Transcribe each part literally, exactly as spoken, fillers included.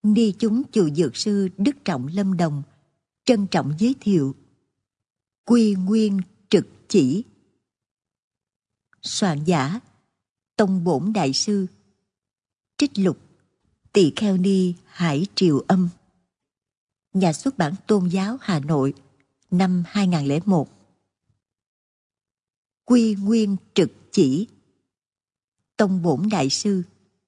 Ni chúng chùa Dược sư Đức Trọng Lâm Đồng trân trọng giới thiệu Quy Nguyên Trực Chỉ. Soạn giả Tông Bổn Đại Sư. Trích lục Tỳ Kheo Ni Hải Triều Âm. Nhà xuất bản Tôn giáo Hà Nội, năm hai nghìn lẻ một. Quy Nguyên Trực Chỉ. Tông Bổn Đại Sư.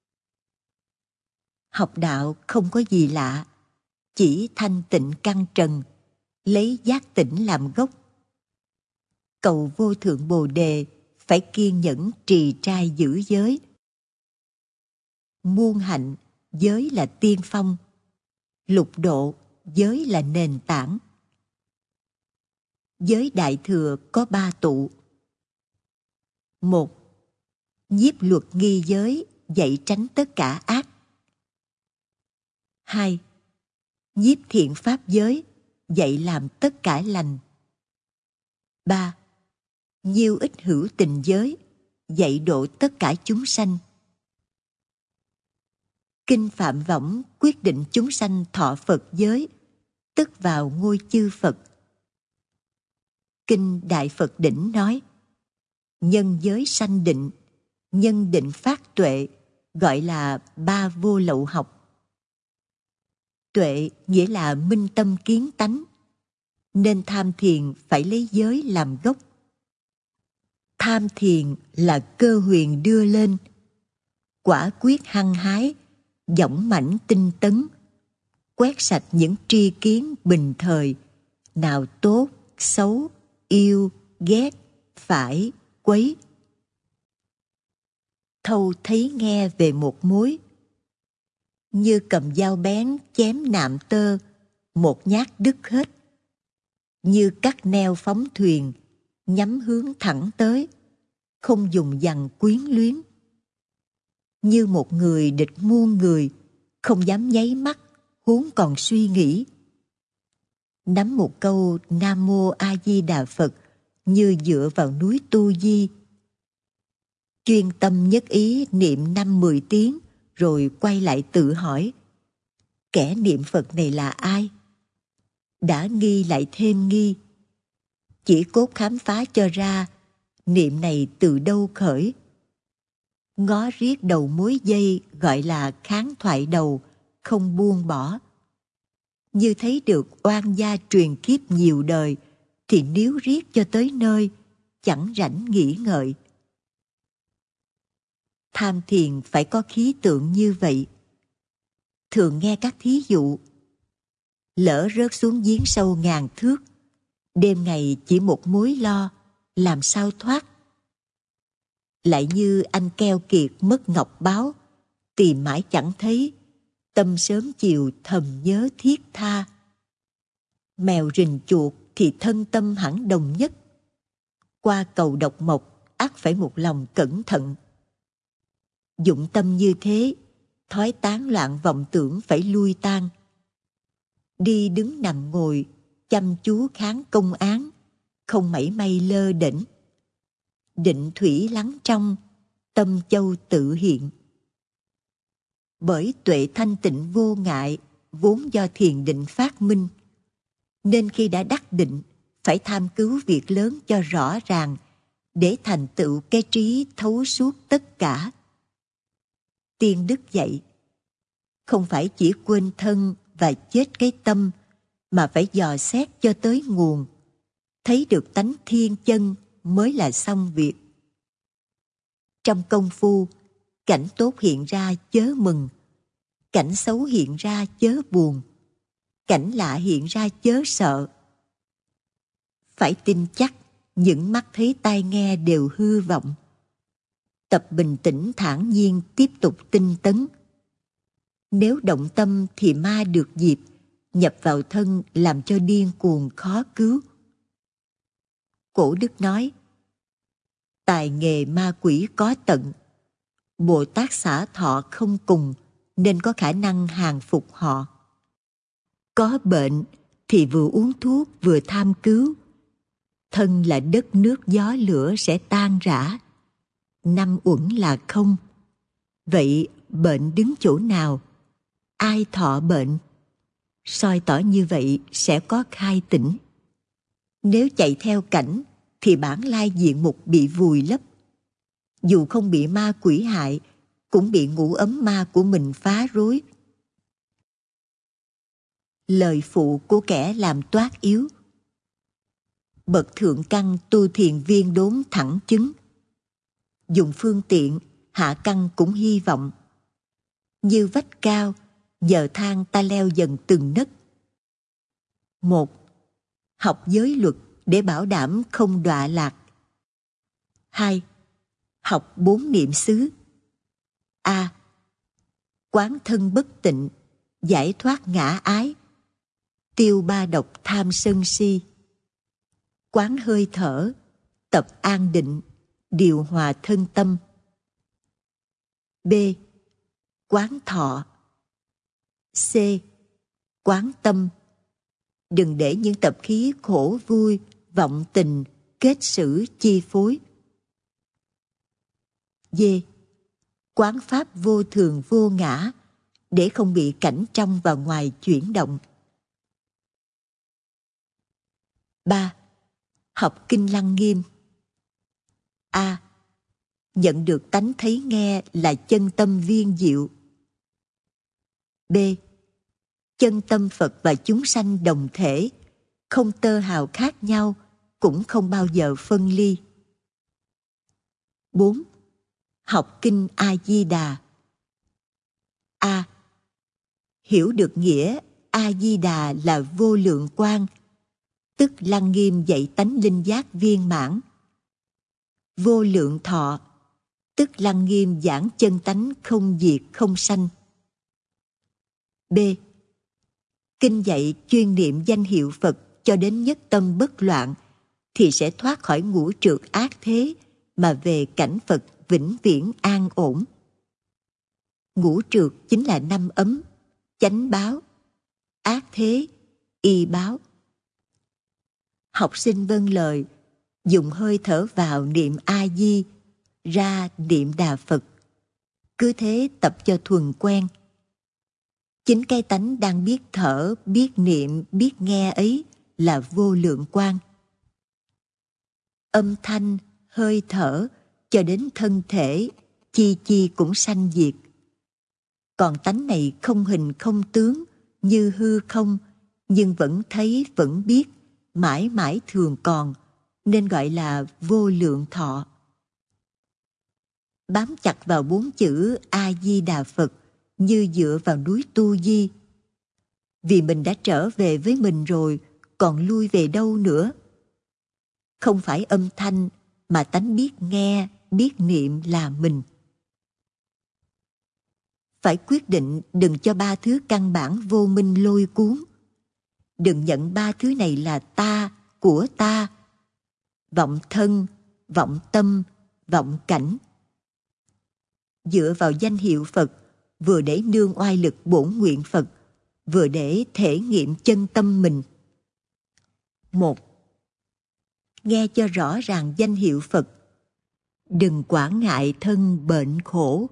Học đạo không có gì lạ, chỉ thanh tịnh căn trần, lấy giác tỉnh làm gốc. Cầu vô thượng Bồ đề, phải kiên nhẫn trì trai giữ giới. Muôn hạnh, giới là tiên phong. Lục độ, giới là nền tảng. Giới Đại Thừa có ba tụ. Một, nhiếp luật nghi giới, dạy tránh tất cả ác. Hai, nhiếp thiện pháp giới, dạy làm tất cả lành. Ba, nhiêu ích hữu tình giới, dạy độ tất cả chúng sanh. Kinh Phạm Võng quyết định chúng sanh thọ Phật giới, tức vào ngôi chư Phật. Kinh Đại Phật Đỉnh nói, nhân giới sanh định, nhân định phát tuệ, gọi là ba vô lậu học. Tuệ nghĩa là minh tâm kiến tánh, nên tham thiền phải lấy giới làm gốc. Tham thiền là cơ huyền đưa lên, quả quyết hăng hái, dõng mãnh tinh tấn, quét sạch những tri kiến bình thời, nào tốt, xấu, yêu, ghét, phải, quấy. Thâu thấy nghe về một mối, như cầm dao bén chém nạm tơ, một nhát đứt hết. Như cắt neo phóng thuyền, nhắm hướng thẳng tới, không dùng dằn quyến luyến. Như một người địch muôn người, không dám nháy mắt, huống còn suy nghĩ. Nắm một câu Nam Mô A Di Đà Phật như dựa vào núi Tu Di. Chuyên tâm nhất ý niệm năm mười tiếng, rồi quay lại tự hỏi, kẻ niệm Phật này là ai? Đã nghi lại thêm nghi. Chỉ cốt khám phá cho ra, niệm này từ đâu khởi. Ngó riết đầu mối dây gọi là kháng thoại đầu, không buông bỏ. Như thấy được oan gia truyền kiếp nhiều đời, thì níu riết cho tới nơi, chẳng rảnh nghĩ ngợi. Tham thiền phải có khí tượng như vậy. Thường nghe các thí dụ, lỡ rớt xuống giếng sâu ngàn thước, đêm ngày chỉ một mối lo, làm sao thoát? Lại như anh keo kiệt mất ngọc báu, tìm mãi chẳng thấy, tâm sớm chiều thầm nhớ thiết tha. Mèo rình chuột thì thân tâm hẳn đồng nhất, qua cầu độc mộc ắt phải một lòng cẩn thận. Dụng tâm như thế, thói tán loạn vọng tưởng phải lui tan. Đi đứng nằm ngồi, chăm chú kháng công án, không mảy may lơ đễnh. Định thủy lắng trong, tâm châu tự hiện. Bởi tuệ thanh tịnh vô ngại, vốn do thiền định phát minh, nên khi đã đắc định, phải tham cứu việc lớn cho rõ ràng, để thành tựu cái trí thấu suốt tất cả. Tiên Đức dạy, không phải chỉ quên thân và chết cái tâm, mà phải dò xét cho tới nguồn, thấy được tánh thiên chân mới là xong việc. Trong công phu, cảnh tốt hiện ra chớ mừng, cảnh xấu hiện ra chớ buồn, cảnh lạ hiện ra chớ sợ. Phải tin chắc những mắt thấy tai nghe đều hư vọng. Tập bình tĩnh thản nhiên tiếp tục tinh tấn. Nếu động tâm thì ma được dịp, nhập vào thân làm cho điên cuồng khó cứu. Cổ Đức nói, tài nghề ma quỷ có tận, Bồ Tát xả thọ không cùng, nên có khả năng hàng phục họ. Có bệnh thì vừa uống thuốc vừa tham cứu. Thân là đất nước gió lửa sẽ tan rã, năm uẩn là không. Vậy bệnh đứng chỗ nào? ai thọ bệnh. Soi tỏ như vậy sẽ có khai tỉnh. Nếu chạy theo cảnh thì bản lai diện mục bị vùi lấp. Dù không bị ma quỷ hại, cũng bị ngũ ấm ma của mình phá rối. Lời phụ của kẻ làm toát yếu. Bậc thượng căn tu thiền viên đốn thẳng chứng. Dùng phương tiện, hạ căn cũng hy vọng. Như vách cao, giờ thang ta leo dần từng nấc. Một, học giới luật để bảo đảm không đọa lạc. Hai, học bốn niệm xứ. A. Quán thân bất tịnh, giải thoát ngã ái, tiêu ba độc tham sân si. Quán hơi thở, tập an định, điều hòa thân tâm. B. Quán thọ. C. Quán tâm. Đừng để những tập khí khổ vui, vọng tình, kết sử chi phối. D. Quán pháp vô thường vô ngã, để không bị cảnh trong và ngoài chuyển động. Ba. Học Kinh Lăng Nghiêm. A. Nhận được tánh thấy nghe là chân tâm viên diệu. B. Chân tâm Phật và chúng sanh đồng thể, không tơ hào khác nhau, cũng không bao giờ phân ly. Bốn. Học Kinh A-di-đà. A. Hiểu được nghĩa A-di-đà là vô lượng quang, tức Lăng Nghiêm dạy tánh linh giác viên mãn. Vô lượng thọ, tức Lăng Nghiêm giảng chân tánh không diệt không sanh. B. Kinh dạy chuyên niệm danh hiệu Phật cho đến nhất tâm bất loạn, thì sẽ thoát khỏi ngũ trược ác thế mà về cảnh Phật vĩnh viễn an ổn. Ngũ trược chính là năm ấm, chánh báo, ác thế, y báo. Học sinh vâng lời, dùng hơi thở vào niệm A-di, ra niệm Đà Phật. Cứ thế tập cho thuần quen. Chính cái tánh đang biết thở, biết niệm, biết nghe ấy là vô lượng quang. Âm thanh, hơi thở, cho đến thân thể, chi chi cũng sanh diệt. Còn tánh này không hình không tướng, như hư không, nhưng vẫn thấy, vẫn biết, mãi mãi thường còn, nên gọi là vô lượng thọ. Bám chặt vào bốn chữ A-di-đà Phật như dựa vào núi Tu Di. Vì mình đã trở về với mình rồi, còn lui về đâu nữa? Không phải âm thanh, mà tánh biết nghe, biết niệm là mình. Phải quyết định đừng cho ba thứ căn bản vô minh lôi cuốn. Đừng nhận ba thứ này là ta, của ta. Vọng thân, vọng tâm, vọng cảnh. Dựa vào danh hiệu Phật, vừa để nương oai lực bổn nguyện Phật, vừa để thể nghiệm chân tâm mình. Một. Nghe cho rõ ràng danh hiệu Phật. Đừng quản ngại thân bệnh khổ.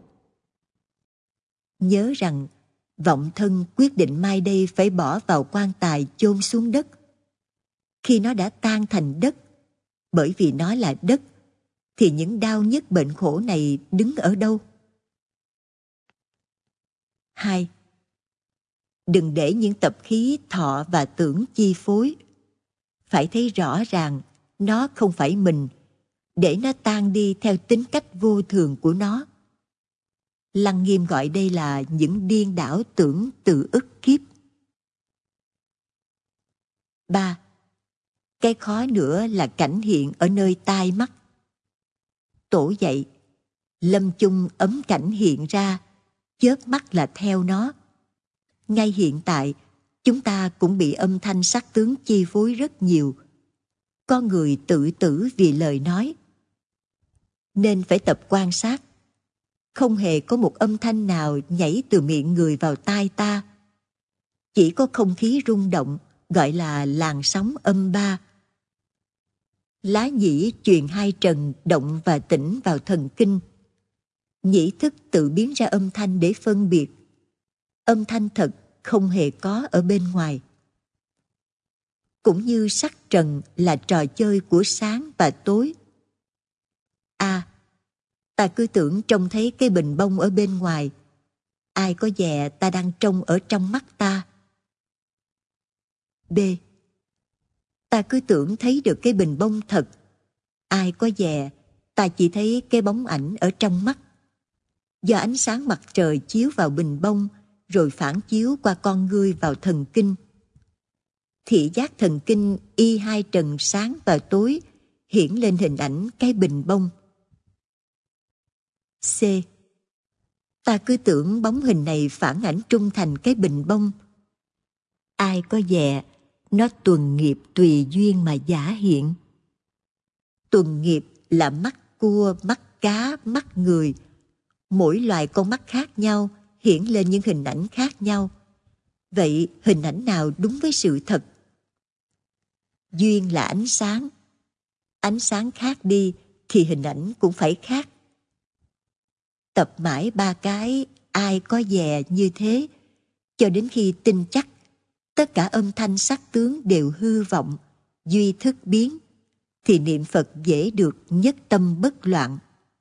Nhớ rằng, vọng thân quyết định mai đây phải bỏ vào quan tài chôn xuống đất. Khi nó đã tan thành đất, bởi vì nó là đất, thì những đau nhức bệnh khổ này đứng ở đâu? Hai. Đừng để những tập khí thọ và tưởng chi phối. Phải thấy rõ ràng nó không phải mình, để nó tan đi theo tính cách vô thường của nó. Lăng Nghiêm gọi đây là những điên đảo tưởng tự ức kiếp. Ba. Cái khó nữa là cảnh hiện ở nơi tai mắt. Tổ dạy, lâm chung ấm cảnh hiện ra, chớp mắt là theo nó. Ngay hiện tại, chúng ta cũng bị âm thanh sắc tướng chi phối rất nhiều. Có người tự tử vì lời nói. Nên phải tập quan sát. Không hề có một âm thanh nào nhảy từ miệng người vào tai ta. Chỉ có không khí rung động, gọi là làn sóng âm ba. Lá nhĩ truyền hai trần động và tĩnh vào thần kinh. Nhĩ thức tự biến ra âm thanh để phân biệt. Âm thanh thật không hề có ở bên ngoài. Cũng như sắc trần là trò chơi của sáng và tối. A. Ta cứ tưởng trông thấy cái bình bông ở bên ngoài. Ai có dè ta đang trông ở trong mắt ta. B. Ta cứ tưởng thấy được cái bình bông thật. Ai có dè ta chỉ thấy cái bóng ảnh ở trong mắt. Do ánh sáng mặt trời chiếu vào bình bông, rồi phản chiếu qua con ngươi vào thần kinh. Thị giác thần kinh y hai trần sáng và tối hiển lên hình ảnh cái bình bông. C. Ta cứ tưởng bóng hình này phản ảnh trung thành cái bình bông. Ai có dè nó tuần nghiệp tùy duyên mà giả hiện. Tuần nghiệp là mắt cua, mắt cá, mắt người. Mỗi loài con mắt khác nhau hiển lên những hình ảnh khác nhau. Vậy hình ảnh nào đúng với sự thật? Duyên là ánh sáng. Ánh sáng khác đi thì hình ảnh cũng phải khác. Tập mãi ba cái ai có dè như thế, cho đến khi tin chắc tất cả âm thanh sắc tướng đều hư vọng, duy thức biến, thì niệm Phật dễ được nhất tâm bất loạn.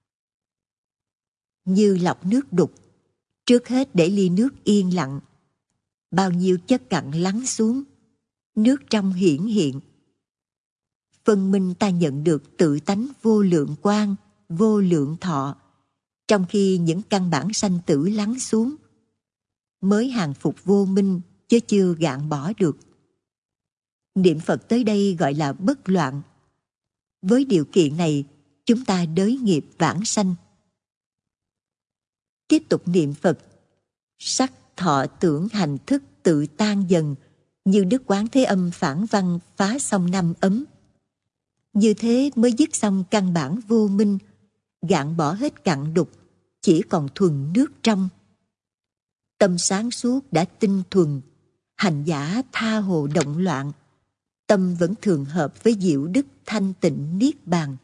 Như lọc nước đục, trước hết để ly nước yên lặng. Bao nhiêu chất cặn lắng xuống, nước trong hiển hiện. Phân minh ta nhận được tự tánh vô lượng quang, vô lượng thọ, trong khi những căn bản sanh tử lắng xuống. Mới hàng phục vô minh, chứ chưa gạn bỏ được. Niệm Phật tới đây gọi là bất loạn. Với điều kiện này, chúng ta đới nghiệp vãng sanh. Tiếp tục niệm Phật, sắc, thọ, tưởng, hành, thức tự tan dần, như Đức Quán Thế Âm phản văn phá xong năm ấm. Như thế mới dứt xong căn bản vô minh, gạn bỏ hết cặn đục, chỉ còn thuần nước trong. Tâm sáng suốt đã tinh thuần, hành giả tha hồ động loạn, tâm vẫn thường hợp với diệu đức thanh tịnh niết bàn.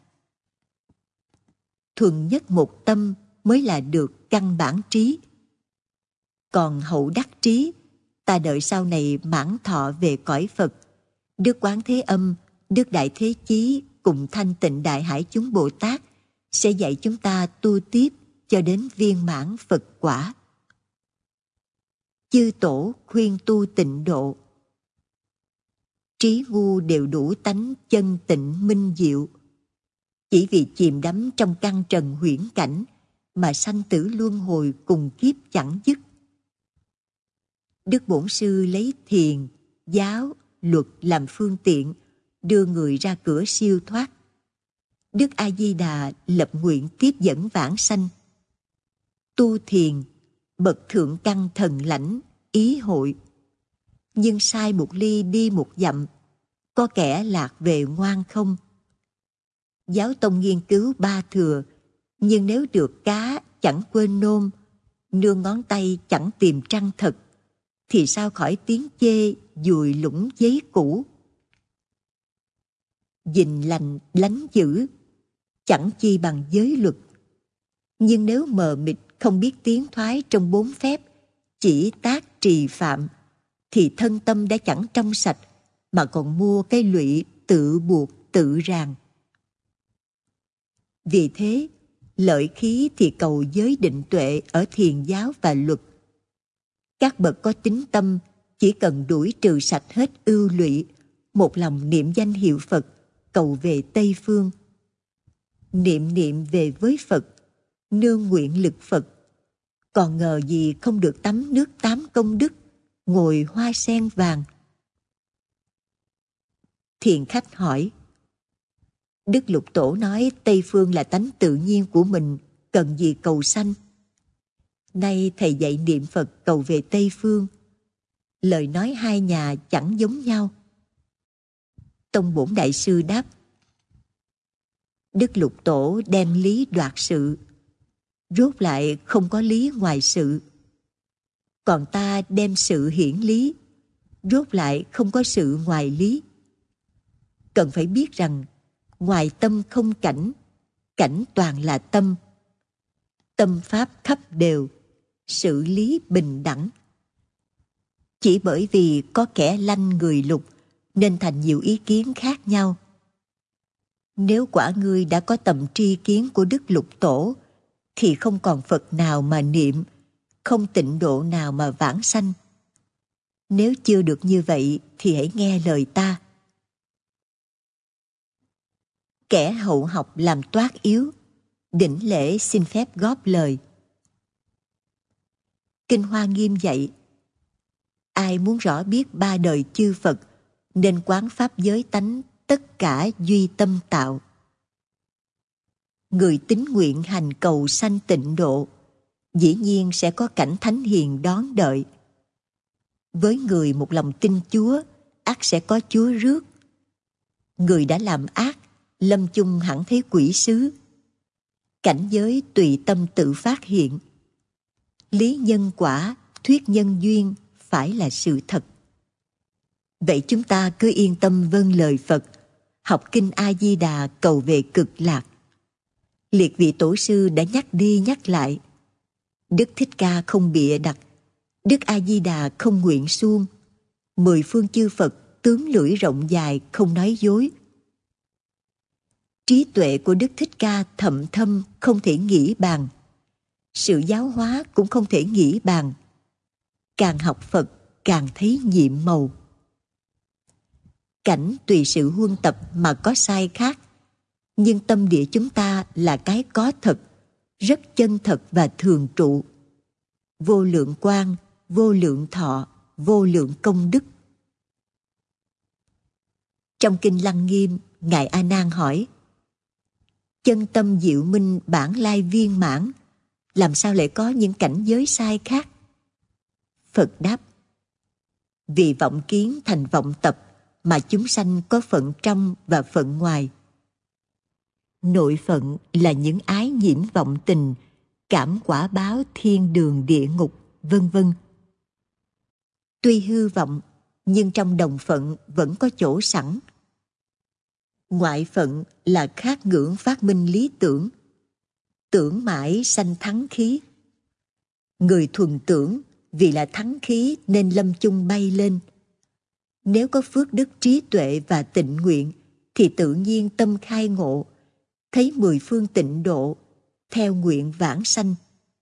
Thuần nhất một tâm mới là được căn bản trí. Còn hậu đắc trí, ta đợi sau này mãn thọ về cõi Phật, Đức Quán Thế Âm, Đức Đại Thế Chí cùng Thanh Tịnh Đại Hải chúng Bồ Tát sẽ dạy chúng ta tu tiếp cho đến viên mãn Phật quả. Chư tổ khuyên tu tịnh độ, trí ngu đều đủ tánh chân tịnh minh diệu. Chỉ vì chìm đắm trong căn trần huyễn cảnh mà sanh tử luân hồi cùng kiếp chẳng dứt. Đức Bổn Sư lấy thiền, giáo, luật làm phương tiện, đưa người ra cửa siêu thoát. Đức A Di Đà lập nguyện tiếp dẫn vãng sanh. Tu thiền, bậc thượng căn thần lãnh, ý hội. Nhưng sai một ly đi một dặm, có kẻ lạc về ngoan không. Giáo tông nghiên cứu ba thừa, nhưng nếu được cá chẳng quên nôm, nương ngón tay chẳng tìm trăng thật, thì sao khỏi tiếng chê dùi lũng giấy cũ. Dình lành lánh dữ, chẳng chi bằng giới luật. Nhưng nếu mờ mịt không biết tiến thoái trong bốn phép, chỉ tác trì phạm, thì thân tâm đã chẳng trong sạch, mà còn mua cái lụy tự buộc tự ràng. Vì thế, lợi khí thì cầu giới định tuệ ở thiền giáo và luật. Các bậc có tín tâm chỉ cần đuổi trừ sạch hết ưu lụy, một lòng niệm danh hiệu Phật, cầu về Tây Phương. Niệm niệm về với Phật, nương nguyện lực Phật. Còn ngờ gì không được tắm nước tám công đức, ngồi hoa sen vàng. Thiền khách hỏi, Đức Lục Tổ nói Tây Phương là tánh tự nhiên của mình, cần gì cầu sanh? Nay thầy dạy niệm Phật cầu về Tây Phương. Lời nói hai nhà chẳng giống nhau. Tông Bổn Đại Sư đáp, Đức Lục Tổ đem lý đoạt sự, rốt lại không có lý ngoài sự. Còn ta đem sự hiển lý, rốt lại không có sự ngoài lý. Cần phải biết rằng, ngoài tâm không cảnh, cảnh toàn là tâm. Tâm pháp khắp đều, sự lý bình đẳng. Chỉ bởi vì có kẻ lanh người lục nên thành nhiều ý kiến khác nhau. Nếu quả ngươi đã có tầm tri kiến của Đức Lục Tổ, thì không còn Phật nào mà niệm, không tịnh độ nào mà vãng sanh. Nếu chưa được như vậy thì hãy nghe lời ta. Kẻ hậu học làm toát yếu, đỉnh lễ xin phép góp lời. Kinh Hoa Nghiêm dạy, ai muốn rõ biết ba đời chư Phật, nên quán pháp giới tánh tất cả duy tâm tạo. Người tín nguyện hành cầu sanh tịnh độ, dĩ nhiên sẽ có cảnh thánh hiền đón đợi. Với người một lòng tin Chúa, ắt sẽ có Chúa rước. Người đã làm ác, lâm chung hẳn thấy quỷ sứ. Cảnh giới tùy tâm tự phát hiện. Lý nhân quả, thuyết nhân duyên phải là sự thật. Vậy chúng ta cứ yên tâm vâng lời Phật, học kinh A-di-đà cầu về cực lạc. Liệt vị tổ sư đã nhắc đi nhắc lại. Đức Thích Ca không bịa đặt, Đức A-di-đà không nguyện suông. Mười phương chư Phật tướng lưỡi rộng dài không nói dối. Trí tuệ của Đức Thích Ca thậm thâm không thể nghĩ bàn. Sự giáo hóa cũng không thể nghĩ bàn. Càng học Phật càng thấy nhiệm màu. Cảnh tùy sự huân tập mà có sai khác, nhưng tâm địa chúng ta là cái có thật, rất chân thật và thường trụ. Vô lượng quang, vô lượng thọ, vô lượng công đức. Trong Kinh Lăng Nghiêm, Ngài A Nan hỏi: chân tâm diệu minh bản lai viên mãn, làm sao lại có những cảnh giới sai khác? Phật đáp: vì vọng kiến thành vọng tập mà chúng sanh có phận trong và phận ngoài. Nội phận là những ái nhiễm vọng tình, cảm quả báo thiên đường địa ngục, vân vân. Tuy hư vọng, nhưng trong đồng phận vẫn có chỗ sẵn. Ngoại phận là khát ngưỡng phát minh lý tưởng. Tưởng mãi sanh thắng khí. Người thuần tưởng vì là thắng khí nên lâm chung bay lên. Nếu có phước đức trí tuệ và tịnh nguyện thì tự nhiên tâm khai ngộ, thấy mười phương tịnh độ, theo nguyện vãng sanh.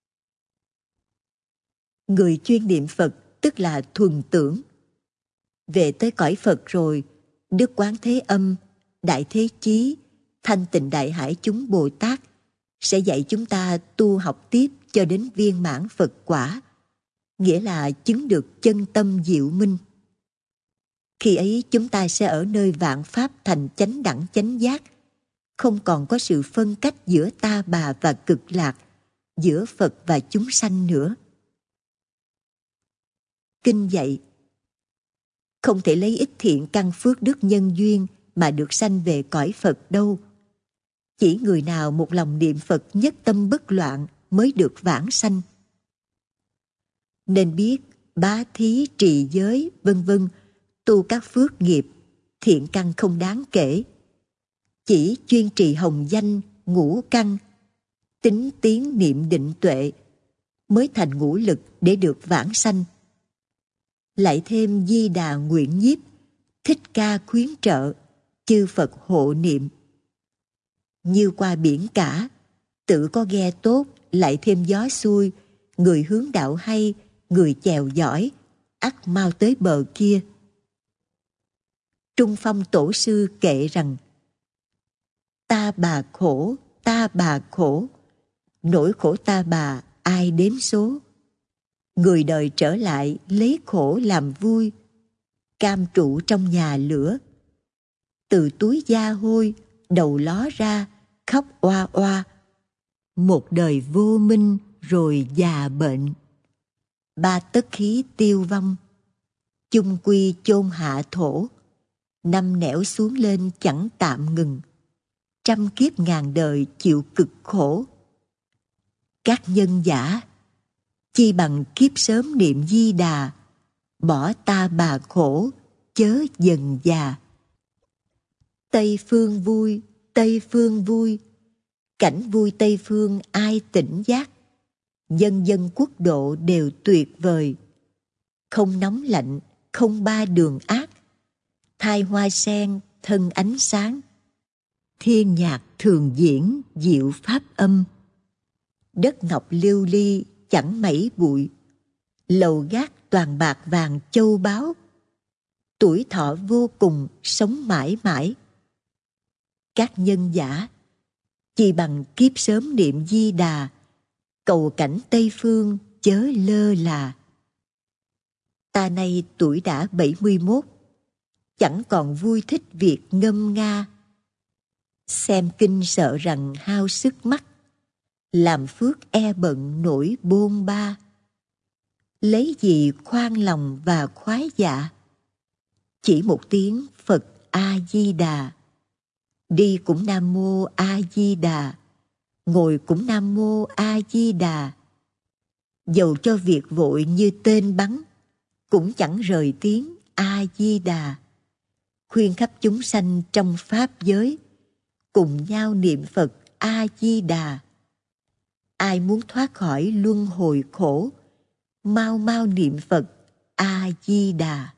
Người chuyên niệm Phật tức là thuần tưởng. Về tới cõi Phật rồi, Đức Quán Thế Âm, Đại Thế Chí, Thanh Tịnh Đại Hải chúng Bồ Tát sẽ dạy chúng ta tu học tiếp cho đến viên mãn Phật quả, nghĩa là chứng được chân tâm diệu minh. Khi ấy chúng ta sẽ ở nơi vạn pháp thành chánh đẳng chánh giác, không còn có sự phân cách giữa ta bà và cực lạc, giữa Phật và chúng sanh nữa. Kinh dạy: không thể lấy ít thiện căn phước đức nhân duyên mà được sanh về cõi Phật đâu. Chỉ người nào một lòng niệm Phật nhất tâm bất loạn mới được vãng sanh. Nên biết bá thí trì giới vân vân tu các phước nghiệp, thiện căn không đáng kể. Chỉ chuyên trì hồng danh, ngũ căn, tính tiến niệm định tuệ mới thành ngũ lực để được vãng sanh. Lại thêm Di Đà nguyện nhiếp, Thích Ca khuyến trợ, chư Phật hộ niệm. Như qua biển cả, tự có ghe tốt, lại thêm gió xuôi, người hướng đạo hay, người chèo giỏi, ắt mau tới bờ kia. Trung Phong Tổ sư kệ rằng: ta bà khổ, ta bà khổ, nỗi khổ ta bà ai đếm số. Người đời trở lại lấy khổ làm vui, cam trụ trong nhà lửa. Từ túi da hôi, đầu ló ra, khóc oa oa. Một đời vô minh rồi già bệnh. Ba tất khí tiêu vong, chung quy chôn hạ thổ. Năm nẻo xuống lên chẳng tạm ngừng, trăm kiếp ngàn đời chịu cực khổ. Các nhân giả, chi bằng kiếp sớm niệm Di Đà, bỏ ta bà khổ, chớ dần già. Tây phương vui, Tây phương vui, cảnh vui Tây phương ai tỉnh giác. Dân dân quốc độ đều tuyệt vời, không nóng lạnh, không ba đường ác, thai hoa sen, thân ánh sáng. Thiên nhạc thường diễn, diệu pháp âm. Đất ngọc lưu ly, chẳng mảy bụi. Lầu gác toàn bạc vàng châu báu. Tuổi thọ vô cùng, sống mãi mãi. Các nhân giả, chỉ bằng kiếp sớm niệm Di Đà, cầu cảnh Tây Phương chớ lơ là. Ta nay tuổi đã bảy mươi mốt, chẳng còn vui thích việc ngâm nga. Xem kinh sợ rằng hao sức mắt, làm phước e bận nổi bôn ba. Lấy gì khoan lòng và khoái dạ, chỉ một tiếng Phật A-di-đà. Đi cũng Nam Mô A-di-đà, ngồi cũng Nam Mô A-di-đà. Dầu cho việc vội như tên bắn, cũng chẳng rời tiếng A-di-đà. Khuyên khắp chúng sanh trong pháp giới, cùng nhau niệm Phật A-di-đà. Ai muốn thoát khỏi luân hồi khổ, mau mau niệm Phật A-di-đà.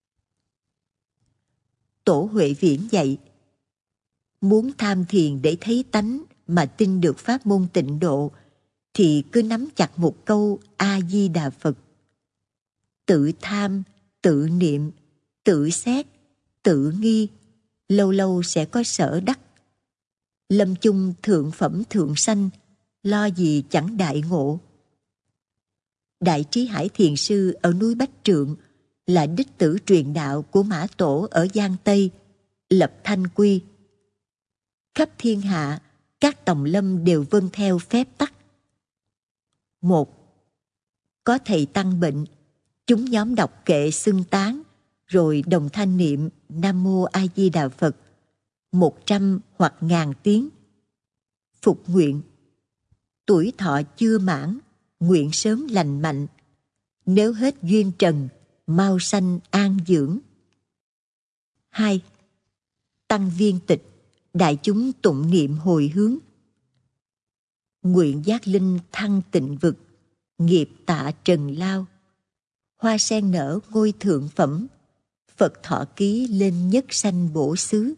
Tổ Huệ Viễn dạy, muốn tham thiền để thấy tánh mà tin được pháp môn tịnh độ, thì cứ nắm chặt một câu A-di-đà Phật. Tự tham, tự niệm, tự xét, tự nghi, lâu lâu sẽ có sở đắc. Lâm chung thượng phẩm thượng sanh, lo gì chẳng đại ngộ. Đại Trí Hải Thiền Sư ở núi Bách Trượng là đích tử truyền đạo của Mã Tổ ở Giang Tây, lập Thanh Quy. Khắp thiên hạ, các tòng lâm đều vâng theo phép tắc. Một, có thầy tăng bệnh, chúng nhóm đọc kệ xưng tán, rồi đồng thanh niệm Nam Mô A Di Đà Phật một trăm hoặc ngàn tiếng. Phục nguyện, tuổi thọ chưa mãn, nguyện sớm lành mạnh. Nếu hết duyên trần, mau sanh an dưỡng. Hai, tăng viên tịch, đại chúng tụng niệm hồi hướng. Nguyện giác linh thăng tịnh vực, nghiệp tạ trần lao. Hoa sen nở ngôi thượng phẩm, Phật thọ ký lên nhất sanh bổ xứ.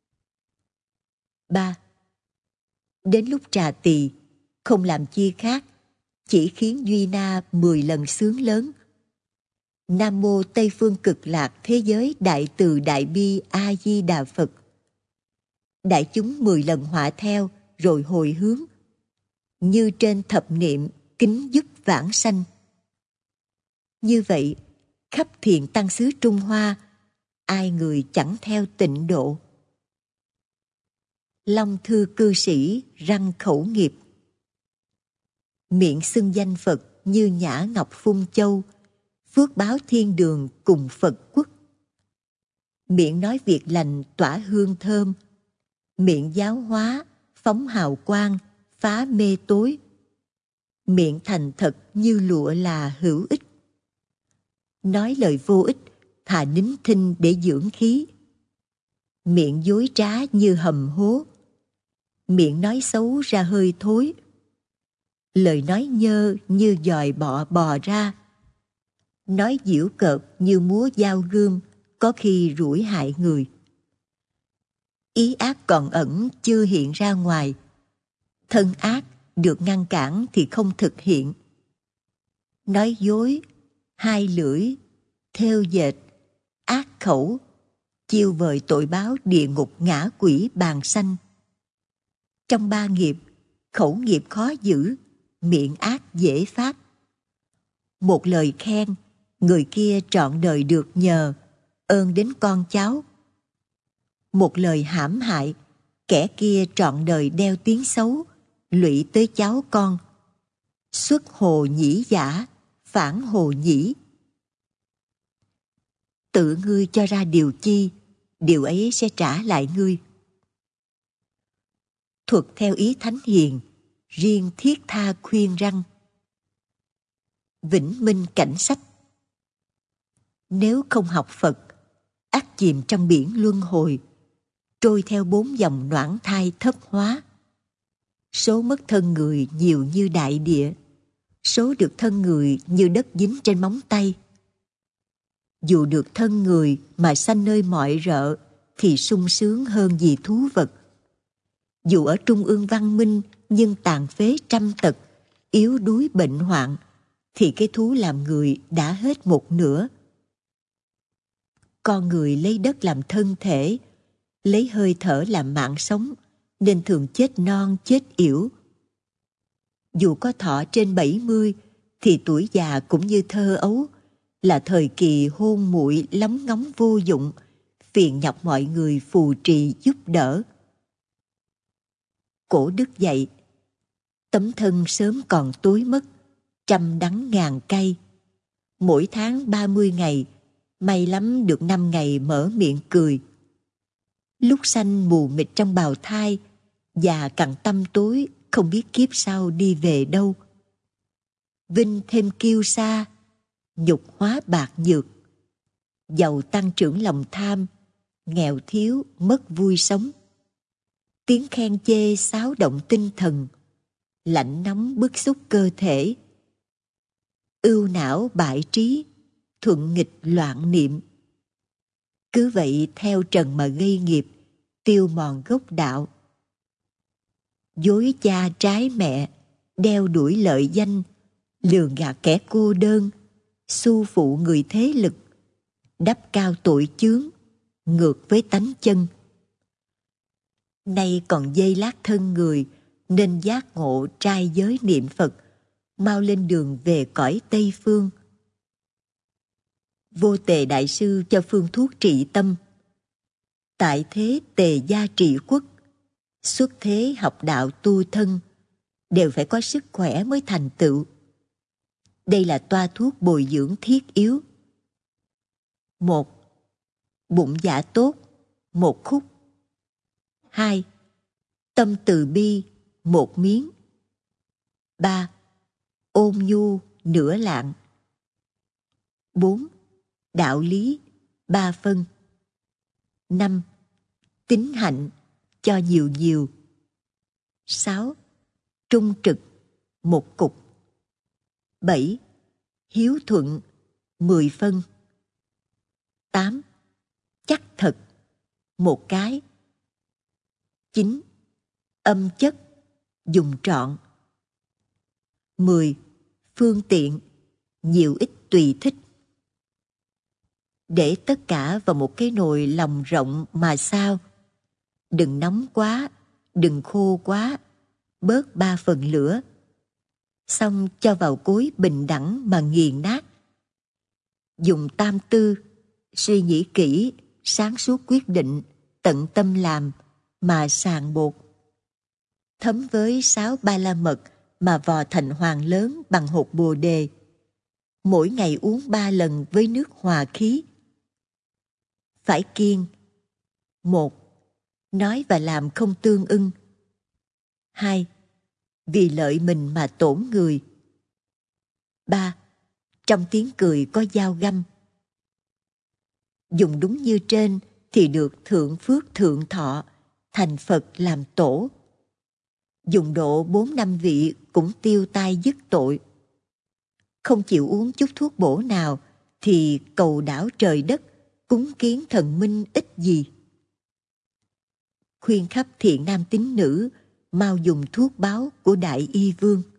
Ba, đến lúc trà tỳ, không làm chi khác, chỉ khiến Duy Na mười lần sướng lớn. Nam Mô Tây Phương Cực Lạc Thế Giới Đại Từ Đại Bi A Di Đà Phật. Đại chúng mười lần họa theo rồi hồi hướng, như trên thập niệm kính giúp vãng sanh. Như vậy, khắp thiện tăng xứ Trung Hoa, ai người chẳng theo tịnh độ. Long thư cư sĩ răng khẩu nghiệp. Miệng xưng danh Phật như nhã ngọc phung châu, phước báo thiên đường cùng Phật quốc. Miệng nói việc lành tỏa hương thơm, miệng giáo hóa phóng hào quang phá mê tối. Miệng thành thật như lụa là hữu ích, nói lời vô ích thà nín thinh để dưỡng khí. Miệng dối trá như hầm hố, miệng nói xấu ra hơi thối. Lời nói nhơ như dòi bọ bò ra, nói giễu cợt như múa dao gươm, có khi rủi hại người. Ý ác còn ẩn chưa hiện ra ngoài, thân ác được ngăn cản thì không thực hiện. Nói dối, hai lưỡi, thêu dệt, ác khẩu, chiêu vời tội báo địa ngục ngã quỷ bàn sanh. Trong ba nghiệp, khẩu nghiệp khó giữ, miệng ác dễ phát. Một lời khen, người kia trọn đời được nhờ, ơn đến con cháu. Một lời hãm hại, kẻ kia trọn đời đeo tiếng xấu, lụy tới cháu con. Xuất hồ nhĩ giả, phản hồ nhĩ. Tự ngươi cho ra điều chi, điều ấy sẽ trả lại ngươi. Thuật theo ý Thánh Hiền, riêng thiết tha khuyên răng. Vĩnh Minh Cảnh Sách. Nếu không học Phật, ắt chìm trong biển luân hồi, trôi theo bốn dòng noãn thai thất hóa. Số mất thân người nhiều như đại địa, số được thân người như đất dính trên móng tay. Dù được thân người mà sanh nơi mọi rợ thì sung sướng hơn gì thú vật. Dù ở trung ương văn minh nhưng tàn phế trăm tật, yếu đuối bệnh hoạn, thì cái thú làm người đã hết một nửa. Con người lấy đất làm thân thể, lấy hơi thở làm mạng sống, nên thường chết non chết yểu. Dù có thọ trên bảy mươi, thì tuổi già cũng như thơ ấu, là thời kỳ hôn muội lóng ngóng vô dụng, phiền nhọc mọi người phù trì giúp đỡ. Cổ đức dạy, tấm thân sớm còn tối mất, trăm đắng ngàn cay. Mỗi tháng ba mươi ngày, may lắm được năm ngày mở miệng cười. Lúc sanh mù mịt trong bào thai, già cằn tăm tối, không biết kiếp sau đi về đâu. Vinh thêm kiêu sa, nhục hóa bạc nhược. Giàu tăng trưởng lòng tham, nghèo thiếu mất vui sống. Tiếng khen chê xáo động tinh thần, lạnh nóng bức xúc cơ thể. Ưu não bại trí, thuận nghịch loạn niệm. Cứ vậy theo trần mà gây nghiệp, tiêu mòn gốc đạo. Dối cha trái mẹ, đeo đuổi lợi danh, lường gạt kẻ cô đơn, xu phụ người thế lực, đắp cao tội chướng, ngược với tánh chân. Nay còn dây lát thân người, nên giác ngộ trai giới niệm Phật, mau lên đường về cõi Tây Phương. Vô Tề Đại Sư cho phương thuốc trị tâm. Tại thế tề gia trị quốc, xuất thế học đạo tu thân, đều phải có sức khỏe mới thành tựu. Đây là toa thuốc bồi dưỡng thiết yếu. Một, bụng dạ tốt, một khúc. Hai, tâm từ bi, một miếng. Ba, ôn nhu, nửa lạng. Bốn, đạo lý, ba phân. Năm, tín hạnh, cho nhiều nhiều. Sáu, trung trực, một cục. Bảy, hiếu thuận, mười phân. Tám, chắc thật, một cái. Chín, âm chất, dùng trọn. Mười, phương tiện, nhiều ít tùy thích. Để tất cả vào một cái nồi lòng rộng mà sao. Đừng nóng quá, đừng khô quá, bớt ba phần lửa. Xong cho vào cối bình đẳng mà nghiền nát. Dùng tam tư, suy nghĩ kỹ, sáng suốt quyết định, tận tâm làm, mà sàng bột. Thấm với sáu ba la mật mà vò thành hoàng lớn bằng hột bồ đề. Mỗi ngày uống ba lần với nước hòa khí. Phải kiêng. Một, nói và làm không tương ưng. Hai, vì lợi mình mà tổn người. Ba, trong tiếng cười có dao găm. Dùng đúng như trên thì được thượng phước thượng thọ, thành Phật làm tổ. Dùng độ bốn năm vị cũng tiêu tai dứt tội. Không chịu uống chút thuốc bổ nào thì cầu đảo trời đất, cúng kiến thần minh ích gì. Khuyên khắp thiện nam tín nữ mau dùng thuốc báo của Đại Y Vương.